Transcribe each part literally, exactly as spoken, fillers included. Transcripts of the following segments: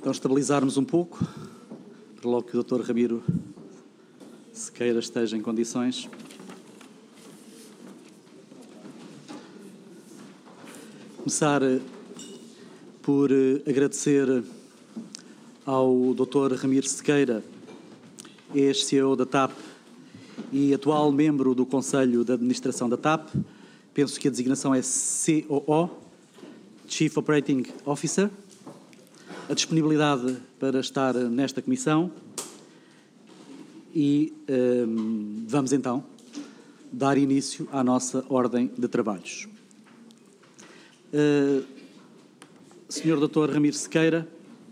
Então, estabilizarmos um pouco, para logo que o doutor Ramiro Sequeira esteja em condições. Começar por agradecer ao doutor Ramiro Sequeira, ex-C E O da TAP e atual membro do Conselho de Administração da TAP. Penso que a designação é C O O, Chief Operating Officer. A disponibilidade para estar nesta comissão e um, vamos então dar início à nossa ordem de trabalhos. Uh, senhor doutor Ramiro Sequeira,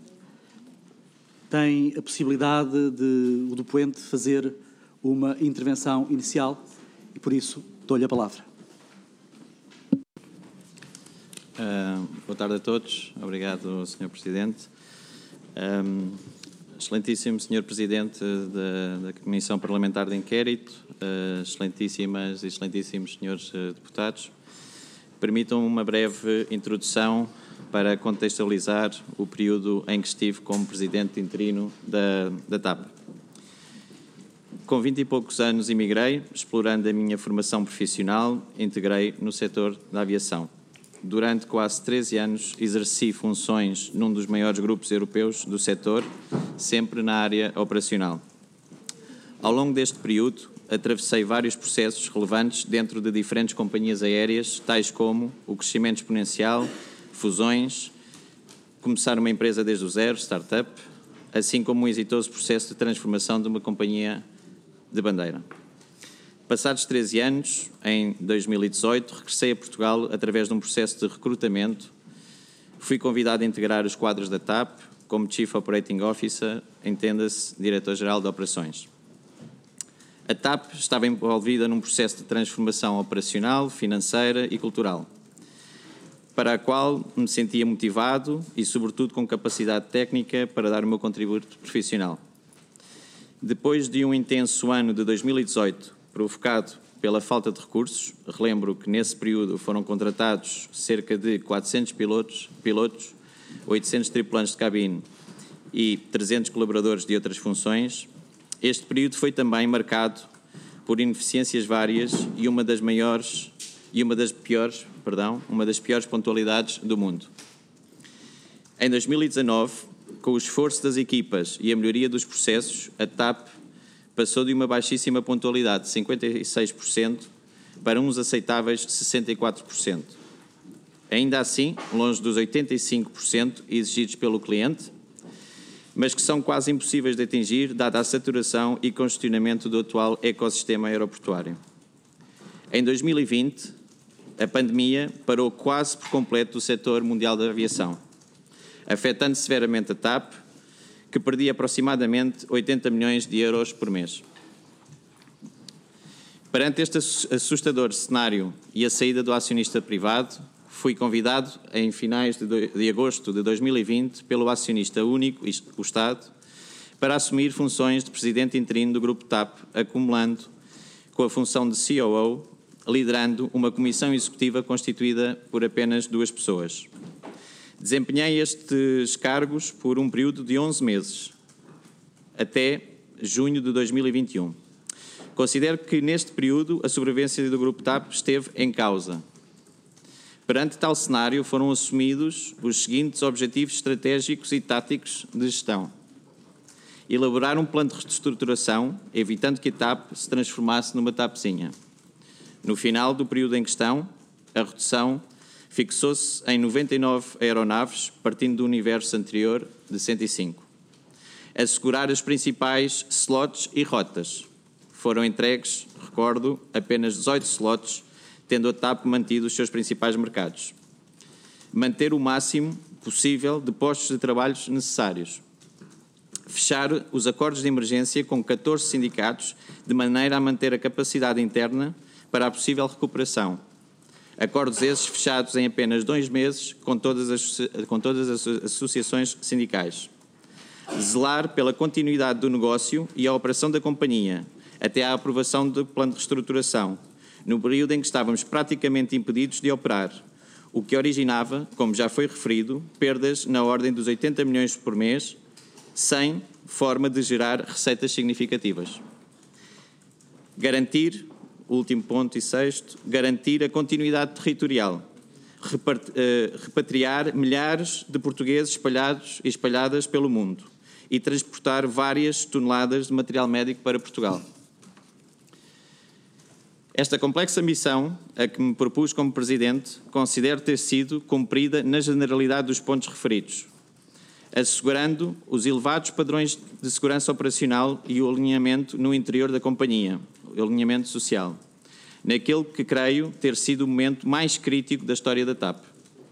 tem a possibilidade de o depoente fazer uma intervenção inicial e, por isso, dou-lhe a palavra. Uh, boa tarde a todos. Obrigado, senhor Presidente. Um, excelentíssimo senhor Presidente da, da Comissão Parlamentar de Inquérito, uh, excelentíssimas e excelentíssimos senhores uh, deputados, permitam uma breve introdução para contextualizar o período em que estive como Presidente interino da, da TAP. Com vinte e poucos anos emigrei, explorando a minha formação profissional, integrei no setor da aviação. Durante quase treze anos exerci funções num dos maiores grupos europeus do setor, sempre na área operacional. Ao longo deste período, atravessei vários processos relevantes dentro de diferentes companhias aéreas, tais como o crescimento exponencial, fusões, começar uma empresa desde o zero, startup, assim como um exitoso processo de transformação de uma companhia de bandeira. Passados treze anos, em dois mil e dezoito, regressei a Portugal através de um processo de recrutamento. Fui convidado a integrar os quadros da TAP como Chief Operating Officer, entenda-se, Diretor-Geral de Operações. A TAP estava envolvida num processo de transformação operacional, financeira e cultural, para a qual me sentia motivado e, sobretudo, com capacidade técnica para dar o meu contributo profissional. Depois de um intenso ano de dois mil e dezoito, provocado pela falta de recursos, relembro que nesse período foram contratados cerca de quatrocentos pilotos, pilotos, oitocentos tripulantes de cabine e trezentos colaboradores de outras funções. Este período foi também marcado por ineficiências várias e uma das maiores e uma das piores, perdão, uma das piores pontualidades do mundo. Em dois mil e dezanove, com o esforço das equipas e a melhoria dos processos, a TAP passou de uma baixíssima pontualidade de cinquenta e seis por cento para uns aceitáveis sessenta e quatro por cento. Ainda assim, longe dos oitenta e cinco por cento exigidos pelo cliente, mas que são quase impossíveis de atingir, dada a saturação e congestionamento do atual ecossistema aeroportuário. Em dois mil e vinte, a pandemia parou quase por completo o setor mundial da aviação, afetando severamente a TAP, que perdia aproximadamente oitenta milhões de euros por mês. Perante este assustador cenário e a saída do acionista privado, fui convidado, em finais de, de agosto de dois mil e vinte, pelo acionista único, o Estado, para assumir funções de Presidente interino do Grupo TAP, acumulando com a função de C O O, liderando uma comissão executiva constituída por apenas duas pessoas. Desempenhei estes cargos por um período de onze meses, até junho de dois mil e vinte e um. Considero que neste período a sobrevivência do Grupo TAP esteve em causa. Perante tal cenário foram assumidos os seguintes objetivos estratégicos e táticos de gestão. Elaborar um plano de reestruturação, evitando que a TAP se transformasse numa TAPzinha. No final do período em questão, a redução fixou-se em noventa e nove aeronaves, partindo do universo anterior de cento e cinco. Assegurar as principais slots e rotas. Foram entregues, recordo, apenas dezoito slots, tendo a TAP mantido os seus principais mercados. Manter o máximo possível de postos de trabalho necessários. Fechar os acordos de emergência com catorze sindicatos, de maneira a manter a capacidade interna para a possível recuperação. Acordos esses fechados em apenas dois meses com todas as, com todas as associações sindicais. Zelar pela continuidade do negócio e a operação da companhia, até à aprovação do plano de reestruturação, no período em que estávamos praticamente impedidos de operar, o que originava, como já foi referido, perdas na ordem dos oitenta milhões por mês, sem forma de gerar receitas significativas. Garantir, último ponto e sexto, garantir a continuidade territorial, repatriar milhares de portugueses espalhados e espalhadas pelo mundo e transportar várias toneladas de material médico para Portugal. Esta complexa missão, a que me propus como Presidente, considero ter sido cumprida na generalidade dos pontos referidos, assegurando os elevados padrões de segurança operacional e o alinhamento no interior da companhia, o alinhamento social, naquele que creio ter sido o momento mais crítico da história da T A P.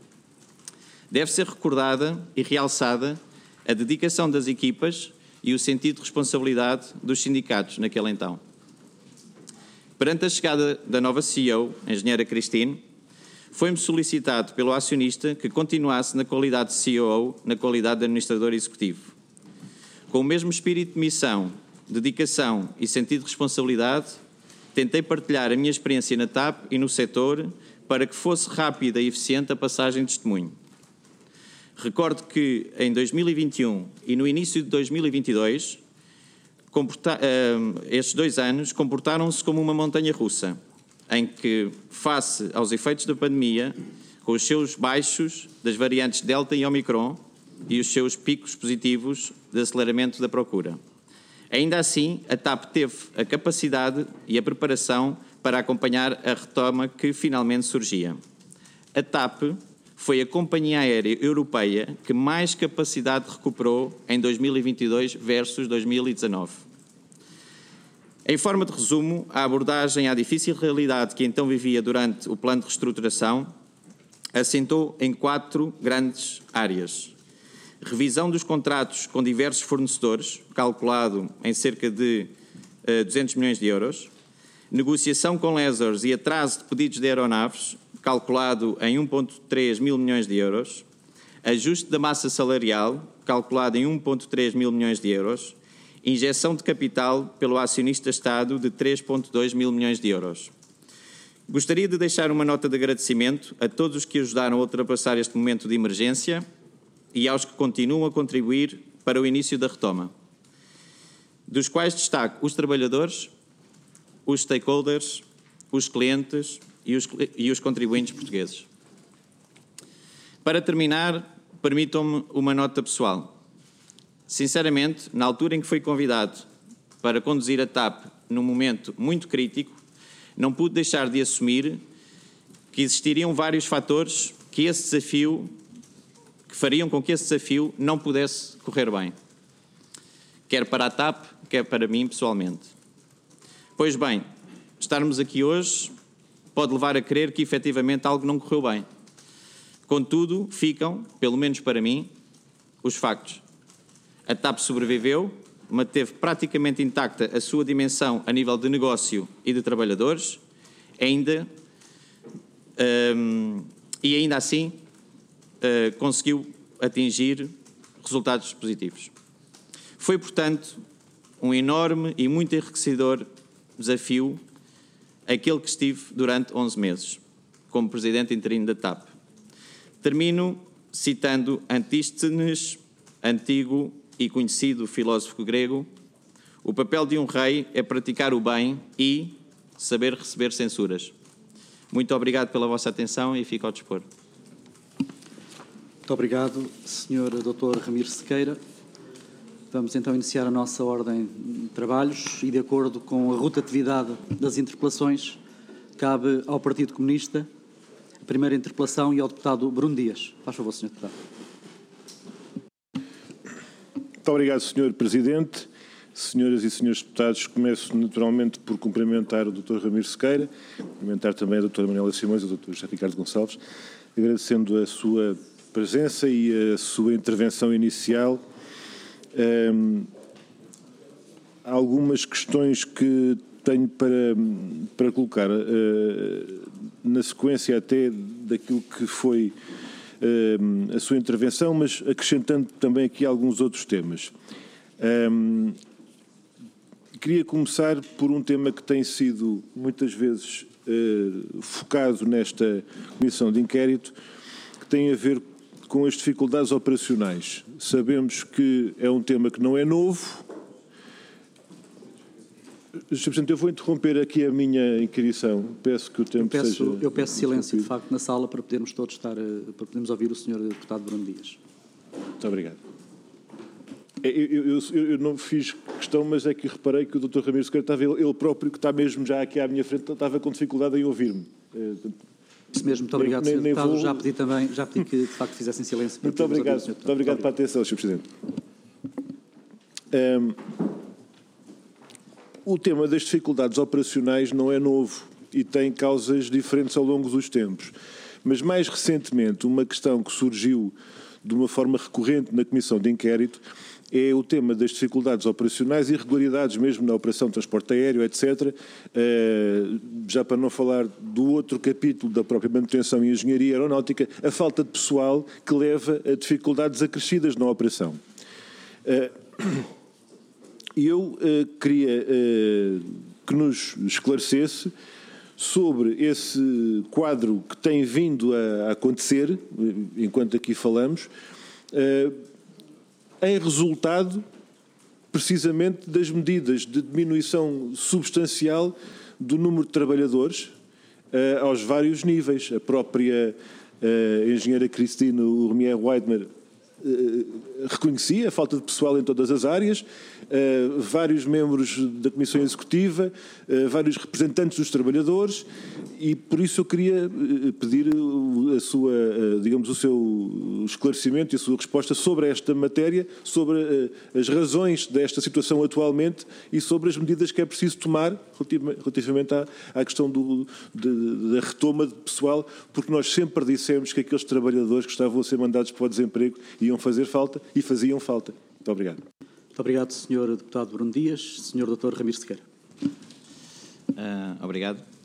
Deve ser recordada e realçada a dedicação das equipas e o sentido de responsabilidade dos sindicatos naquele então. Perante a chegada da nova C E O, a engenheira Cristine, foi-me solicitado pelo acionista que continuasse na qualidade de C E O, na qualidade de administrador executivo. Com o mesmo espírito de missão, dedicação e sentido de responsabilidade, tentei partilhar a minha experiência na T A P e no setor para que fosse rápida e eficiente a passagem de testemunho. Recordo que em dois mil e vinte e um e no início de dois mil e vinte e dois, comporta- uh, estes dois anos comportaram-se como uma montanha-russa, em que, face aos efeitos da pandemia, com os seus baixos das variantes Delta e Omicron e os seus picos positivos de aceleramento da procura. Ainda assim, a T A P teve a capacidade e a preparação para acompanhar a retoma que finalmente surgia. A T A P foi a companhia aérea europeia que mais capacidade recuperou em dois mil e vinte e dois versus dois mil e dezanove. Em forma de resumo, a abordagem à difícil realidade que então vivia durante o plano de reestruturação assentou em quatro grandes áreas. Revisão dos contratos com diversos fornecedores, calculado em cerca de uh, duzentos milhões de euros. Negociação com lessors e atraso de pedidos de aeronaves, calculado em um vírgula três mil milhões de euros. Ajuste da massa salarial, calculado em um vírgula três mil milhões de euros. Injeção de capital pelo acionista Estado de três vírgula dois mil milhões de euros. Gostaria de deixar uma nota de agradecimento a todos os que ajudaram a ultrapassar este momento de emergência e aos que continuam a contribuir para o início da retoma, dos quais destaco os trabalhadores, os stakeholders, os clientes e os, e os contribuintes portugueses. Para terminar, permitam-me uma nota pessoal. Sinceramente, na altura em que fui convidado para conduzir a T A P num momento muito crítico, não pude deixar de assumir que existiriam vários fatores que esse desafio, que fariam com que esse desafio não pudesse correr bem, quer para a T A P, quer para mim pessoalmente. Pois bem, estarmos aqui hoje pode levar a crer que efetivamente algo não correu bem. Contudo, ficam, pelo menos para mim, os factos. A T A P sobreviveu, manteve praticamente intacta a sua dimensão a nível de negócio e de trabalhadores, ainda, um, e ainda assim uh, conseguiu atingir resultados positivos. Foi, portanto, um enorme e muito enriquecedor desafio aquele que estive durante onze meses, como Presidente interino da T A P. Termino citando Antístenes, antigo e conhecido filósofo grego: o papel de um rei é praticar o bem e saber receber censuras. Muito obrigado pela vossa atenção e fico ao dispor. Muito obrigado, senhor doutor Ramiro Sequeira. Vamos então iniciar a nossa ordem de trabalhos e, de acordo com a rotatividade das interpelações, cabe ao Partido Comunista a primeira interpelação e ao deputado Bruno Dias. Faz favor, senhor deputado. Muito obrigado, senhor Presidente. Senhoras e senhores deputados, começo naturalmente por cumprimentar o doutor Ramiro Sequeira, cumprimentar também a doutora Manuela Simões e o doutor José Ricardo Gonçalves, agradecendo a sua presença e a sua intervenção inicial. Um, há algumas questões que tenho para, para colocar, uh, na sequência até daquilo que foi uh, a sua intervenção, mas acrescentando também aqui alguns outros temas. Um, queria começar por um tema que tem sido muitas vezes uh, focado nesta comissão de inquérito, tem a ver com as dificuldades operacionais. Sabemos que é um tema que não é novo. senhor Presidente, eu vou interromper aqui a minha inquirição. Peço que o tempo eu peço, seja... Eu peço silêncio, de facto, na sala para podermos todos estar, para podermos ouvir o senhor Deputado Bruno Dias. Muito obrigado. Eu, eu, eu, eu não fiz questão, mas é que reparei que o doutor Ramiro Sequeira estava, ele, ele próprio, que está mesmo já aqui à minha frente, estava com dificuldade em ouvir-me. Isso mesmo, muito obrigado, senhor Deputado. Vou... Já pedi também, já pedi que de facto fizessem silêncio. Para muito obrigado, muito obrigado pela atenção, senhor Presidente. Um, o tema das dificuldades operacionais não é novo e tem causas diferentes ao longo dos tempos. Mas mais recentemente, uma questão que surgiu de uma forma recorrente na Comissão de Inquérito é o tema das dificuldades operacionais e irregularidades mesmo na operação de transporte aéreo, etcétera. Já para não falar do outro capítulo da própria manutenção e engenharia aeronáutica, a falta de pessoal que leva a dificuldades acrescidas na operação. Eu queria que nos esclarecesse sobre esse quadro que tem vindo a acontecer, enquanto aqui falamos, em resultado, precisamente, das medidas de diminuição substancial do número de trabalhadores uh, aos vários níveis. A própria uh, engenheira Cristina Urmier Weidmer uh, reconhecia a falta de pessoal em todas as áreas, uh, vários membros da Comissão Executiva, uh, vários representantes dos trabalhadores, e por isso eu queria uh, pedir a sua, uh, digamos, o seu esclarecimento e a sua resposta sobre esta matéria, sobre uh, as razões desta situação atualmente e sobre as medidas que é preciso tomar relativamente à, à questão do, de, da retoma de pessoal, porque nós sempre dissemos que aqueles trabalhadores que estavam a ser mandados para o desemprego iam fazer falta e faziam falta. Muito obrigado. Muito obrigado, senhor Deputado Bruno Dias. senhor doutor Ramiro Sequeira. Uh, obrigado.